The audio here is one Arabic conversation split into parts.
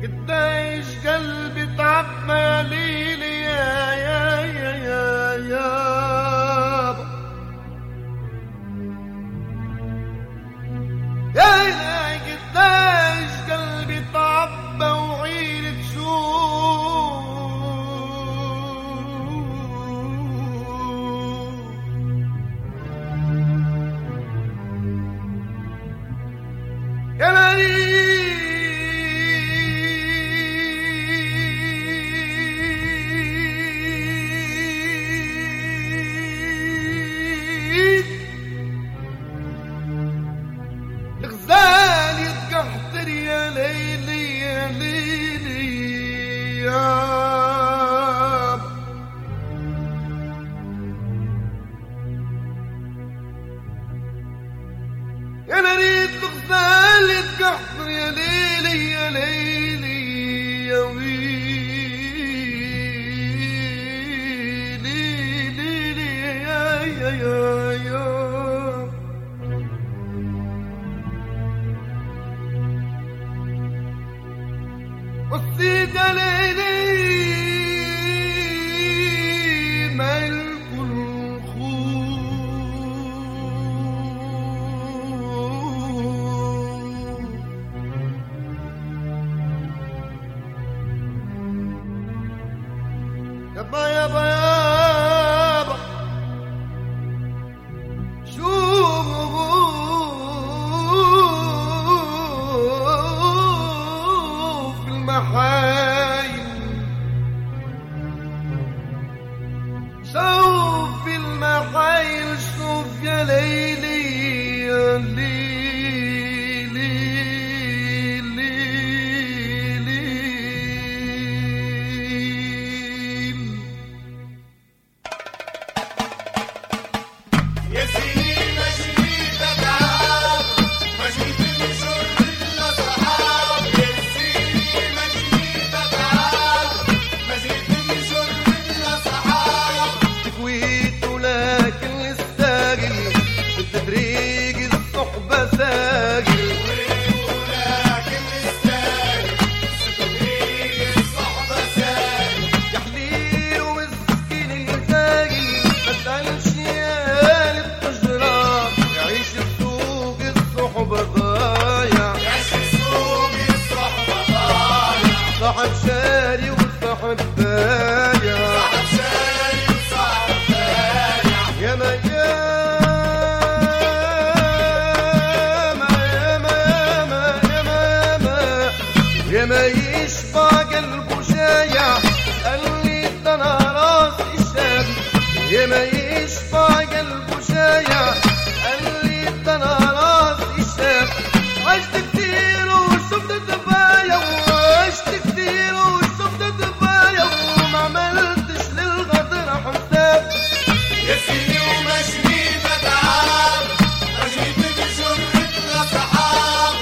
قديش قلبي تعب يا ليلي يا قديش قلبي تعب وعيني تشوف يا الغزال يتقحطر يا ليلي يا ليلي يا نريد الغزال يتقحطر يا ليلي يا ليلي يا ويلي ليلي يا والسيدة ليلي ملك الخوف يابا يابا يابا شوف المحايل شوف المحايل شوف يا ليلي يا ليلي يا سنين مجنيت تعب مجنيت بشر الأصحاب يا سنين مجنيت تعب مجنيت بشر الأصحاب تكويت ولكن استاجل بالتدريج الصحبة ساجل ولكن نستاهل ستدريج الصحبة ساهل يا حليل ومسكين الفاجل ما تسألش يا التجرى يعيش السوق الصحبة ضايع يعيش السوق الصحبة ضايع صاحب شاري وصاحب بايع صاحب شاري وصاحب بايع يا ما يا ما يشبع قلبه شايع قالي ده انا راسي الشاب يا ما يشبع قلبه شايع قالي ده انا راسي الشاب عشت كتير وشفت دبايا وعشت كتير وشفت دبايا وما عملتش للغدر حساب يا سيدي ومجني بتعب مجنيت بشر الأصحاب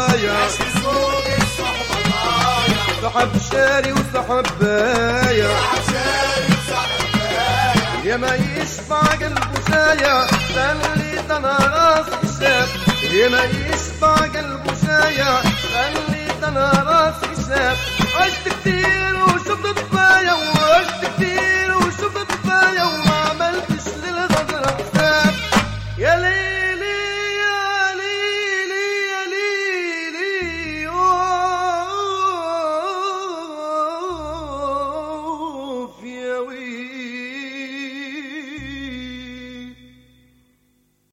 ضايع ماشي سوق الصحبة ضايع صاحب شاري وصاحب بايع عشان صاحب بايع يا ما يشبع قلبه سايع خليت انا راسي شاب يا ما يشبع قلبه سايع خليت انا راسي شاب عشت كتير وشطت بايع وعشت كتير